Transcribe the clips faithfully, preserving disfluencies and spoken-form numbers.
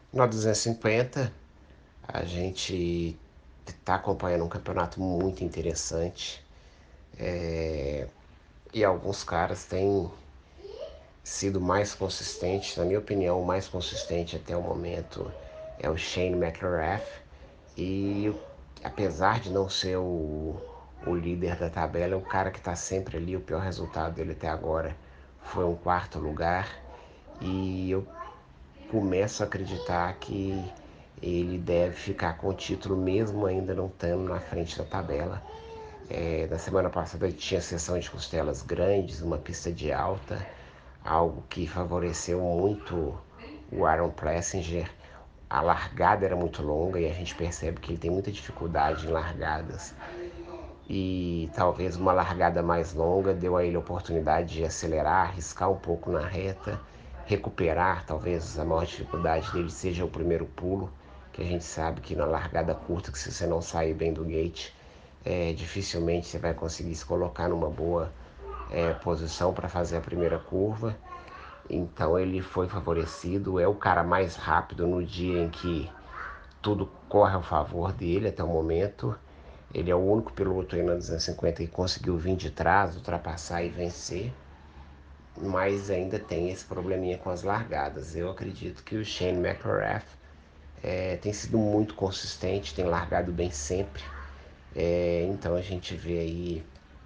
No duzentos e cinquenta, a gente está acompanhando um campeonato muito interessante. É, e alguns caras têm sido mais consistentes. Na minha opinião, o mais consistente até o momento é o Shane McElrath. E apesar de não ser o, o líder da tabela, é o cara que está sempre ali. O pior resultado dele até agora foi um quarto lugar. E eu começo a acreditar que ele deve ficar com o título mesmo ainda não estando na frente da tabela. É, na semana passada ele tinha sessão de costelas grandes, uma pista de alta, algo que favoreceu muito o Aaron Plessinger. A largada era muito longa e a gente percebe que ele tem muita dificuldade em largadas. E talvez uma largada mais longa deu a ele a oportunidade de acelerar, arriscar um pouco na reta, recuperar. Talvez a maior dificuldade dele seja o primeiro pulo, que a gente sabe que na largada curta, que se você não sair bem do gate, é, dificilmente você vai conseguir se colocar numa boa é, posição para fazer a primeira curva. Então ele foi favorecido, é o cara mais rápido no dia em que tudo corre ao favor dele até o momento. Ele é o único piloto aí na duzentos e cinquenta que conseguiu vir de trás, ultrapassar e vencer, mas ainda tem esse probleminha com as largadas. Eu acredito que o Shane McElrath é, tem sido muito consistente, tem largado bem sempre. É, então a gente vê aí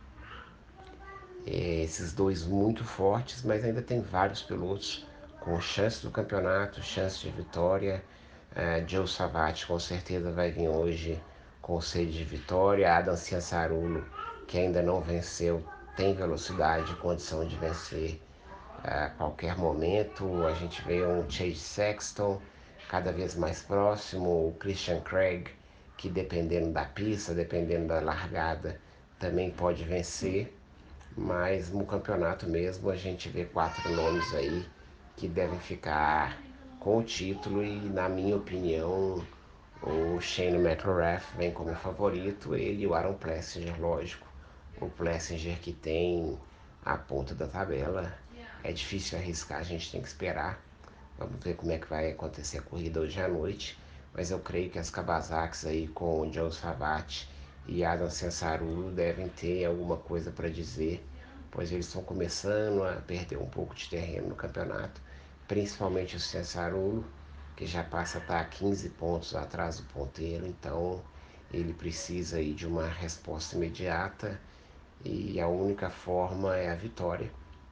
é, esses dois muito fortes, mas ainda tem vários pilotos com chance do campeonato, chance de vitória. Uh, Joe Savate com certeza vai vir hoje com sede de vitória. Adam Cianciarulo, que ainda não venceu, tem velocidade e condição de vencer a qualquer momento. A gente vê um Chase Sexton cada vez mais próximo, o Christian Craig, que dependendo da pista, dependendo da largada, também pode vencer. Mas no campeonato mesmo a gente vê quatro nomes aí que devem ficar com o título e, na minha opinião, o Shane McElrath vem como favorito, ele e o Aaron Plessinger, lógico. O Plessinger que tem a ponta da tabela. É difícil arriscar, a gente tem que esperar. Vamos ver como é que vai acontecer a corrida hoje à noite. Mas eu creio que as Kawasaki's aí com o Joe Savate e Adam Cianciarulo devem ter alguma coisa para dizer, pois eles estão começando a perder um pouco de terreno no campeonato, principalmente o Cianciarulo, que já passa a estar a quinze pontos atrás do ponteiro, então ele precisa aí de uma resposta imediata e a única forma é a vitória.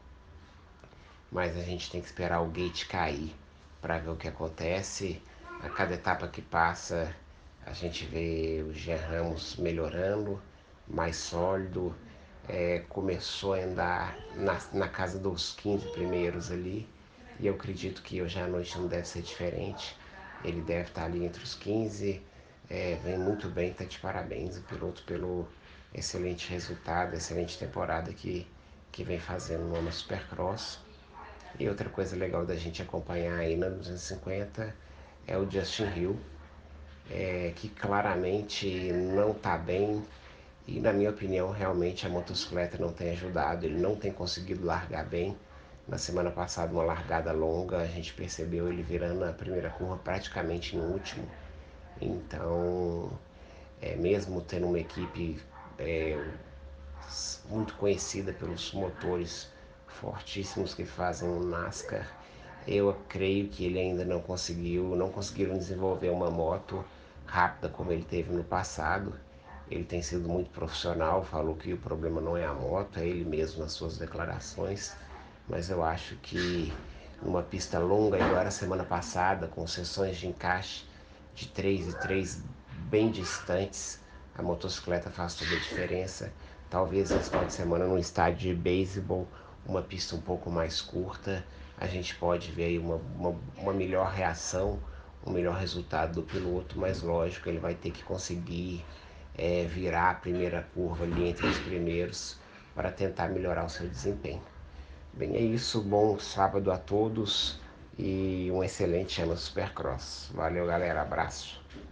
Mas a gente tem que esperar o gate cair para ver o que acontece. A cada etapa que passa, a gente vê o Jean Ramos melhorando, mais sólido. É, começou a andar na, na casa dos quinze primeiros ali. E eu acredito que hoje à noite não deve ser diferente. Ele deve estar ali entre os quinze. É, vem muito bem, está de parabéns o piloto pelo excelente resultado, excelente temporada que, que vem fazendo no Supercross. E outra coisa legal da gente acompanhar aí na duzentos e cinquenta é o Justin Hill, é, que claramente não está bem e, na minha opinião, realmente a motocicleta não tem ajudado, ele não tem conseguido largar bem. Na semana passada, uma largada longa, a gente percebeu ele virando a primeira curva praticamente no último. Então, é, mesmo tendo uma equipe é, muito conhecida pelos motores fortíssimos que fazem o NASCAR, eu creio que ele ainda não conseguiu, não conseguiram desenvolver uma moto rápida como ele teve no passado. Ele tem sido muito profissional, falou que o problema não é a moto, é ele mesmo nas suas declarações, mas eu acho que numa pista longa, igual a semana passada, com sessões de encaixe de três e três bem distantes, a motocicleta faz toda a diferença. Talvez esse final de semana num estádio de beisebol, uma pista um pouco mais curta, a gente pode ver aí uma, uma, uma melhor reação, um melhor resultado do piloto, mas lógico, ele vai ter que conseguir é, virar a primeira curva ali entre os primeiros para tentar melhorar o seu desempenho. Bem, é isso, bom sábado a todos e um excelente ano Supercross. Valeu, galera, abraço.